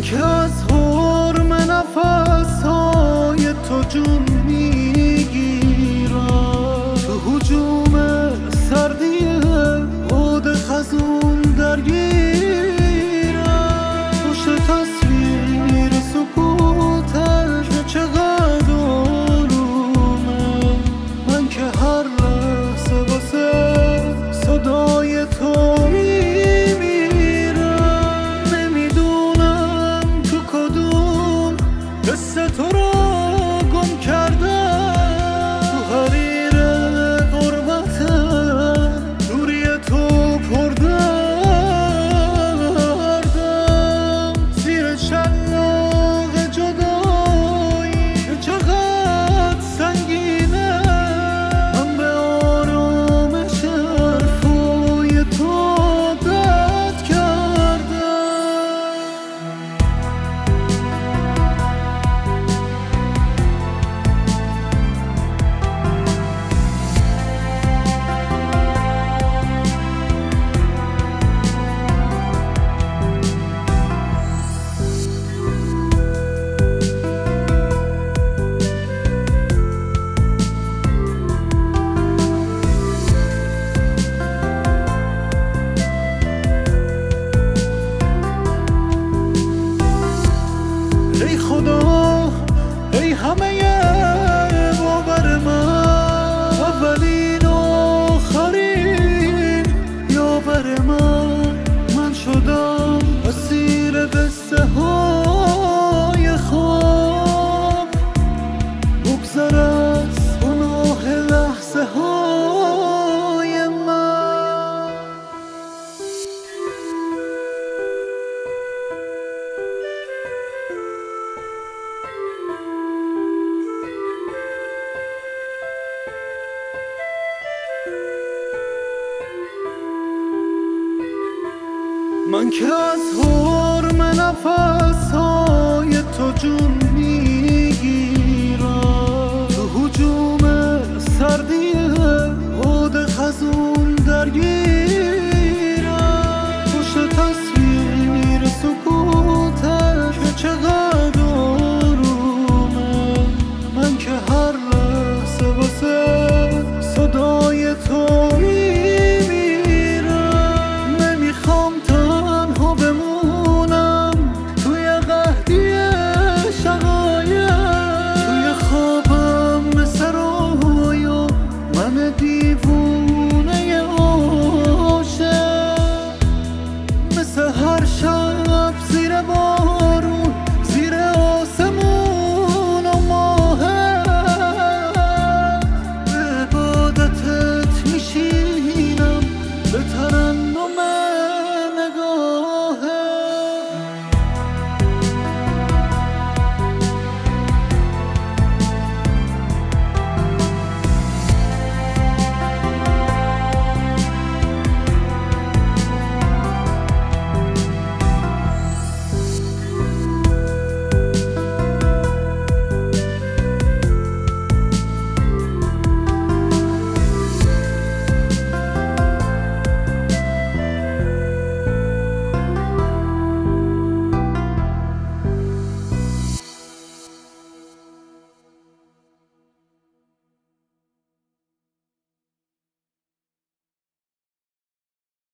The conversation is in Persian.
که از حرم نفسهای تو جون میگیرم، تو هجوم سردی عود خزون درگیرم. پشت تصویر سکوتش چقدر آرومه، من که هر لحظه واسه صدای تو تو رو گم کردم. تو حریر غربتم دوری تو پردردم، زیر شلاق جدایی که چقدر سنگینه، من به آرامش حرفای تو عادت کردم. ای خدا ای همه باور من، اولین آخرین یاور من شدم اسیر قصه های خواب، بگذر از گناه لحظه های من. من که از